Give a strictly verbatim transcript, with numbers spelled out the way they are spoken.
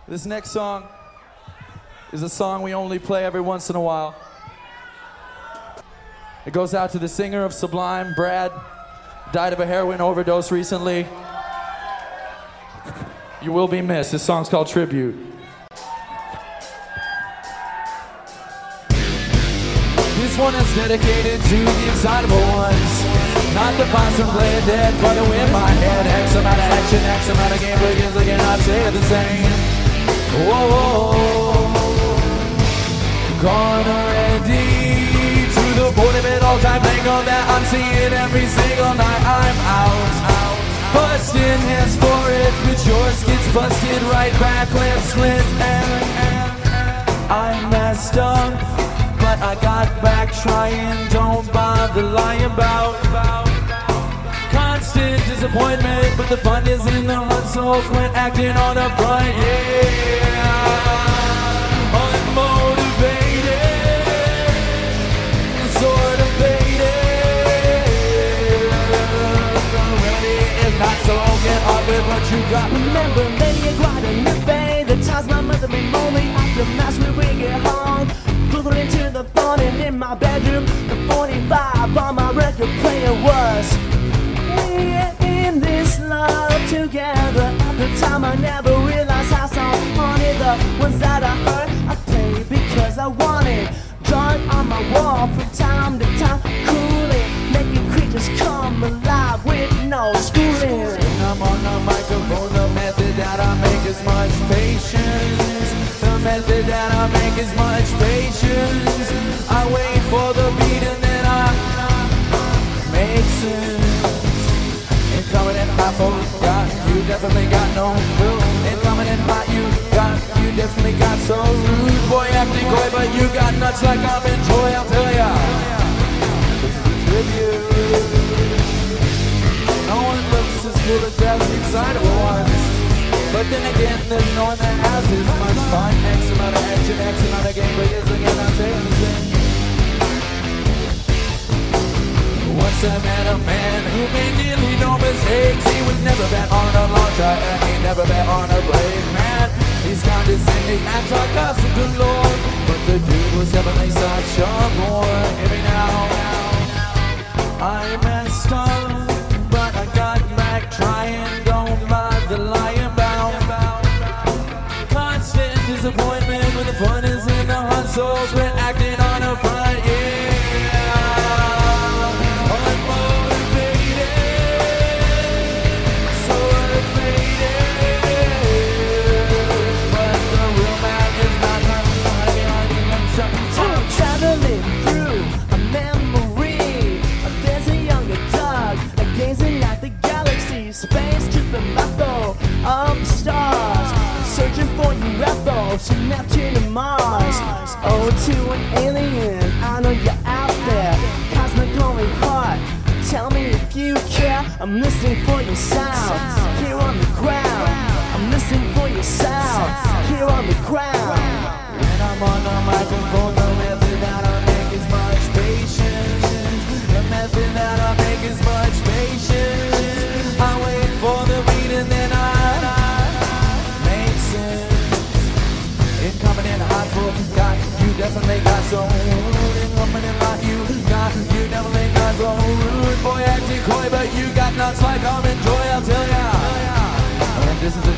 This next song is a song we only play every once in a while. It goes out to the singer of Sublime, Brad. Died of a heroin overdose recently. You will be missed. This song's called Tribute. This one is dedicated to the excitable ones. Not to find some play it dead, but to win my head. X amount of action, X amount of game begins again, I'd say it the same. Whoa, whoa, whoa. Gone already to the point of it all time. Thank God that I'm seeing every single night. I'm out, out. Busting hands for it, but yours gets busted right back. Lip split and, and, and I messed up, but I got back trying. Don't bother lying about constant disappointment, but the fun is in the hunt, so quit acting on the front. Yeah, unmotivated, sort of faded. The remedy is not so get off it, but you got. Remember Lady Guadalupe, the times my mother made lonely after mass when we get home. Pulled into the phone and in my bedroom, the forty-five on my record player was in this love together. At the time I never realized how so haunted the ones that I heard I played because I wanted. Drawn on my wall from time to time, cooling, making creatures come alive with no schooling. I'm on the microphone, the method that I make is much patience. The method that I make is much patience. I wait for the beat and then I make sense. Coming in hot, folks, got you definitely got no clue. And coming in hot, you got you definitely got so rude. Boy, acting coy, but you got nuts like I'm in joy. I'll tell ya. Tribute. No one looks as good as the excitable ones, but then again, there's no one that has as much fun. X amount of action, X amount of game, but yes, again, I'm saying the same. Once I met a man who made nearly no mistakes. He was never bet on a long shot and he never bet on a break. Man, he's condescending and sarcastic to Lord, but the dude was definitely such a bore. Hear me now, I messed up, but I got back trying. Don't bother lying about constant disappointment when the fun is in the hunt, so quit acting on the front, yeah. Space to the level of the stars, searching for U F Os to Neptune and Mars. Oh, to an alien, I know you're out there. Cosmic glowing heart, tell me if you care. I'm listening for your sound here on the ground. I'm listening for your sound here on the ground. When I'm on the microphone, the method that I make is much patience. The method that I make is much patience. I wait for the beat and then I make sense. Incoming in hot, folks, got you definitely got so rude. Incoming in hot, you got you definitely got so rude. Boy, acting coy, but you got nuts like I'm in joy, I'll tell ya. And this is a